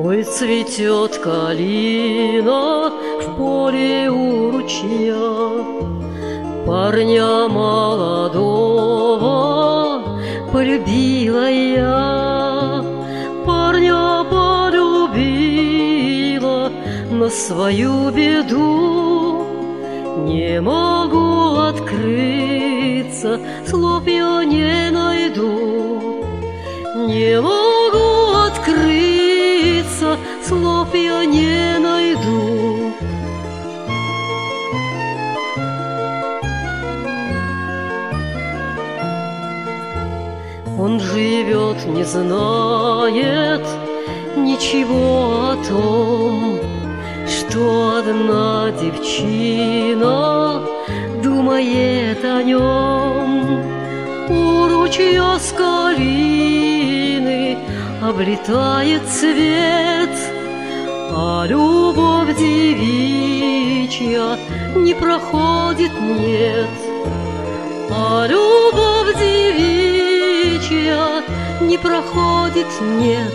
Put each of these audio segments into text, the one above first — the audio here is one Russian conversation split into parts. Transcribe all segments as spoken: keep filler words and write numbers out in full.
Ой, цветет калина в поле у ручья, парня молодого полюбила я, парня полюбила на свою беду. Не могу открыться, слов я не найду. Не могу открыться, слов я не найду. Он живет, не знает ничего о том, что одна девчина думает о нем. У ручья с калины облетает цвет, а любовь девичья не проходит, нет. А любовь девичья не проходит, нет.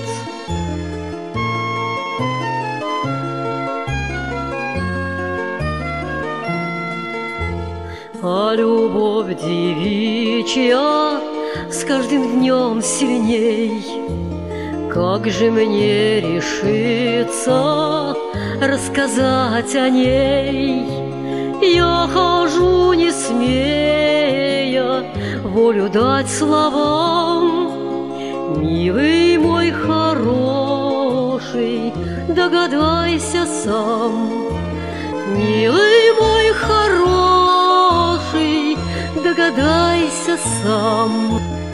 А любовь девичья с каждым днем сильней. Как же мне решиться рассказать о ней? Я хожу, не смея волю дать словам. Милый мой хороший, догадайся сам. Милый мой хороший, догадайся сам.